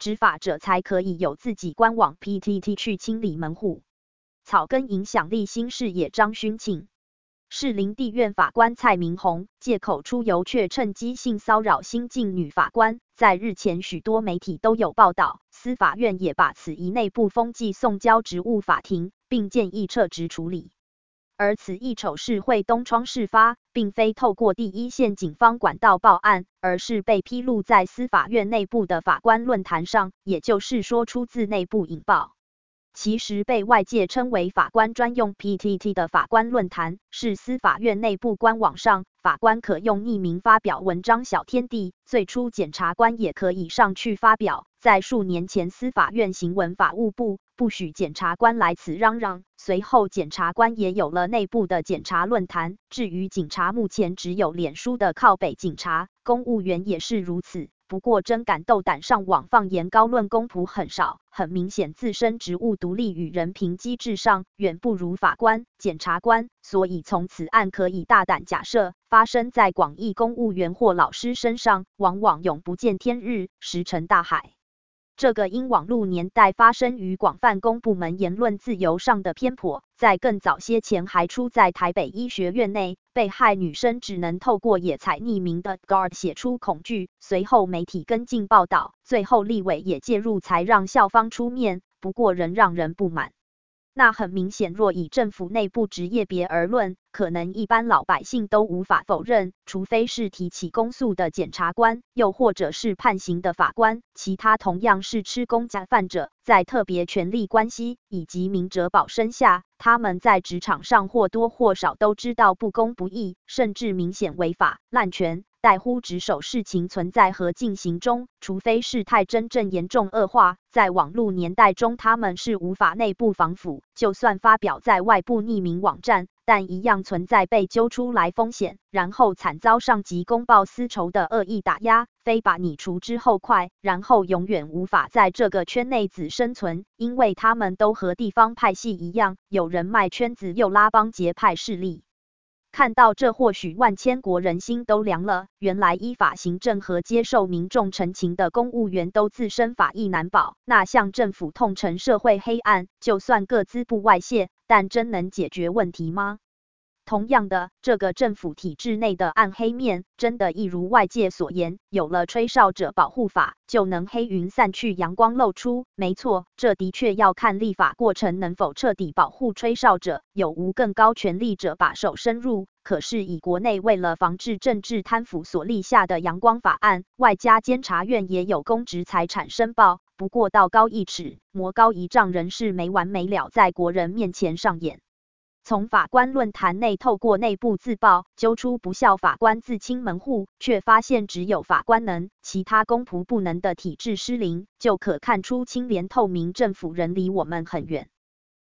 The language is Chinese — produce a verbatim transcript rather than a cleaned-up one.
执法者才可以有自己官网 P T T 去清理门户。草根影响力新视野张勋庆。士林地院法官蔡明宏借口出游却趁机性骚扰新晋女法官，在日前许多媒体都有报道，司法院也把此一内部风纪送交职务法庭，并建议撤职处理。而此一丑事会东窗事发，并非透过第一线警方管道报案，而是被披露在司法院内部的法官论坛上，也就是说出自内部引爆。其实被外界称为法官专用 P T T 的法官论坛，是司法院内部官网上法官可用匿名发表文章小天地，最初检察官也可以上去发表。在数年前，司法院行文法务部不许检察官来此嚷嚷，随后检察官也有了内部的检察论坛。至于警察，目前只有脸书的靠北警察，公务员也是如此。不过真敢斗胆上网放言高论公仆很少，很明显自身职务独立与人评机制上远不如法官、检察官，所以从此案可以大胆假设，发生在广义公务员或老师身上，往往永不见天日，石沉大海。这个因网络年代发生于广泛公部门言论自由上的偏颇，在更早些前还出在台北医学院内，被害女生只能透过野采匿名的 guard 写出恐惧，随后媒体跟进报道，最后立委也介入才让校方出面，不过仍让人不满。那很明显，若以政府内部职业别而论，可能一般老百姓都无法否认，除非是提起公诉的检察官，又或者是判刑的法官，其他同样是吃公家饭者，在特别权力关系以及明哲保身下，他们在职场上或多或少都知道不公不义，甚至明显违法滥权怠忽职守事情存在和进行中，除非事态真正严重恶化，在网络年代中他们是无法内部防腐，就算发表在外部匿名网站，但一样存在被揪出来风险，然后惨遭上级公报私仇的恶意打压，非把你除之后快，然后永远无法在这个圈内子生存，因为他们都和地方派系一样，有人脉圈子又拉帮结派势力。看到这，或许万千国人心都凉了。原来依法行政和接受民众陈情的公务员都自身法益难保，那向政府痛陈社会黑暗，就算各资不外泄，但真能解决问题吗？同样的，这个政府体制内的暗黑面，真的一如外界所言，有了吹哨者保护法，就能黑云散去，阳光露出？没错，这的确要看立法过程能否彻底保护吹哨者，有无更高权力者把手伸入。可是以国内为了防治政治贪腐所立下的阳光法案，外加监察院也有公职财产申报，不过道高一尺，魔高一丈，仍是没完没了在国人面前上演。从法官论坛内透过内部自曝揪出不肖法官自清门户，却发现只有法官能，其他公仆不能的体制失灵，就可看出清廉透明政府仍离我们很远。